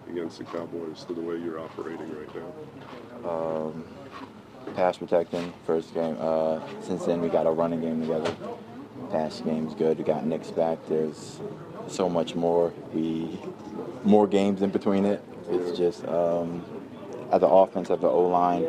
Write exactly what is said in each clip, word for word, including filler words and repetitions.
against the Cowboys to the way you're operating right now? Um, pass protecting, first game. Uh, since then, we got a running game together. Pass game's good. We got Knicks back. There's so much more. We more games in between it. It's just um, as the offense, as the O-line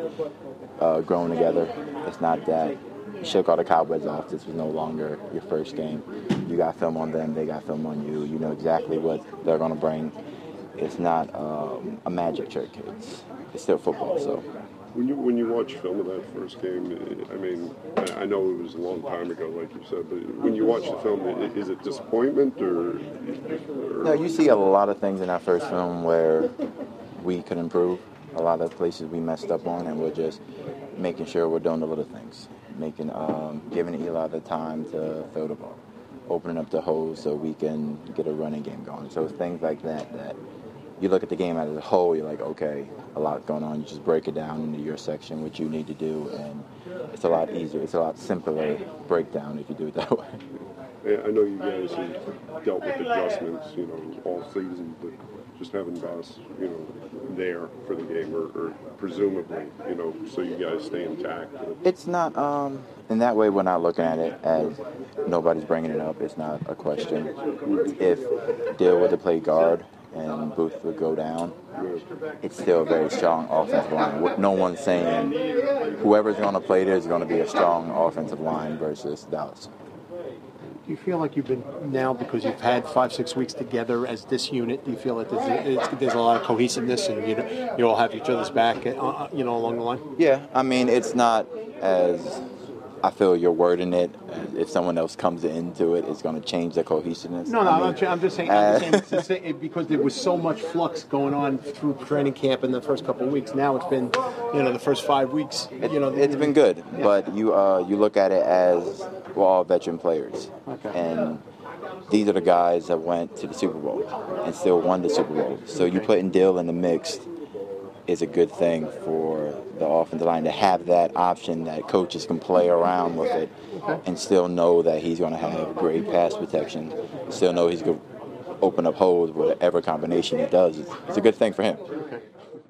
uh, growing together. It's not that you shook all the Cowboys off. This was no longer your first game. You got film on them. They got film on you. You know exactly what they're going to bring. It's not um, a magic trick. It's it's still football. So when you when you watch film of that first game, I mean, I know it was a long time ago, like you said, but when you watch the film, is it disappointment or? or... No, you see a lot of things in that first film where we could improve. A lot of places we messed up on, and we're just making sure we're doing the little things, making um, giving Eli the time to throw the ball, opening up the holes so we can get a running game going. So it's things like that that. You look at the game as a whole, you're like, okay, a lot going on. You just break it down into your section, what you need to do, and it's a lot easier. It's a lot simpler breakdown if you do it that way. Yeah, I know you guys have dealt with adjustments, you know, all season, but just having Boss, you know, there for the game, or, or presumably, you know, so you guys stay intact. It's not, um, in that way, we're not looking at it as nobody's bringing it up. It's not a question. If Dill were to play guard, and Booth would go down, it's still a very strong offensive line. No one's saying whoever's going to play there is going to be a strong offensive line versus Dallas. Do you feel like you've been now, because you've had five, six weeks together as this unit, do you feel like there's, there's a lot of cohesiveness and you know, you all have each other's back, uh, you know, along the line? Yeah, I mean, it's not as... I feel you're wording it. If someone else comes into it, it's going to change the cohesiveness. No, no, I I'm, mean, not, I'm just saying, I'm just saying, saying because there was so much flux going on through training camp in the first couple of weeks. Now it's been, you know, the first five weeks. It, you know, it's been good, yeah. But you uh, you look at it as we're all veteran players, okay. And these are the guys that went to the Super Bowl and still won the Super Bowl. So okay. You putting Dill in the mix is a good thing for the offensive line to have that option that coaches can play around with it okay. And still know that he's going to have great pass protection, still know he's going to open up holes whatever combination he does. It's, it's a good thing for him. Okay.